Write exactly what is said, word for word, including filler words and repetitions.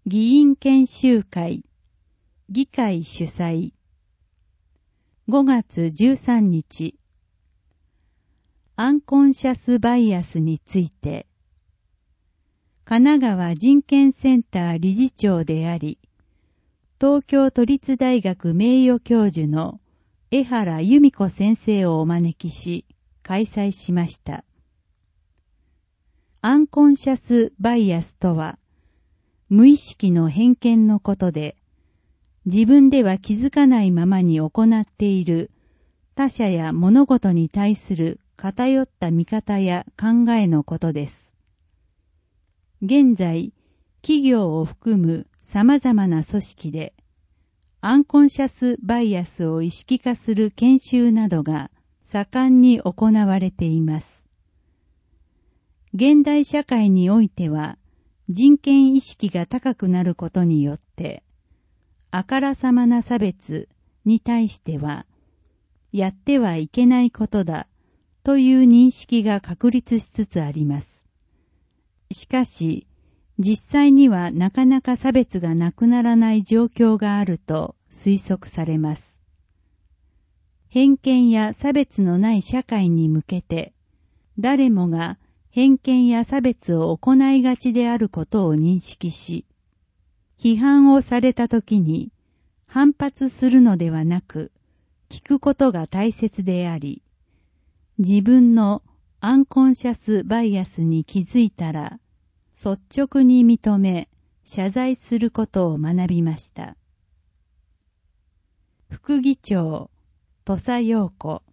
議員研修会、議会主催。ごがつじゅうさんにち、アンコンシャスバイアスについて、神奈川人権センター理事長であり、東京都立大学名誉教授の江原由美子先生をお招きし、開催しました。アンコンシャスバイアスとは、無意識の偏見のことで、自分では気づかないままに行っている他者や物事に対する偏った見方や考えのことです。現在、企業を含む様々な組織で、アンコンシャスバイアスを意識化する研修などが盛んに行われています。現代社会においては、人権意識が高くなることによって、あからさまな差別に対しては、やってはいけないことだという認識が確立しつつあります。しかし、実際にはなかなか差別がなくならない状況があると推測されます。偏見や差別のない社会に向けて、誰もが偏見や差別を行いがちであることを認識し、批判をされたときに反発するのではなく、聞くことが大切であり、自分のアンコンシャスバイアスに気づいたら、率直に認め、謝罪することを学びました。副議長、土佐陽子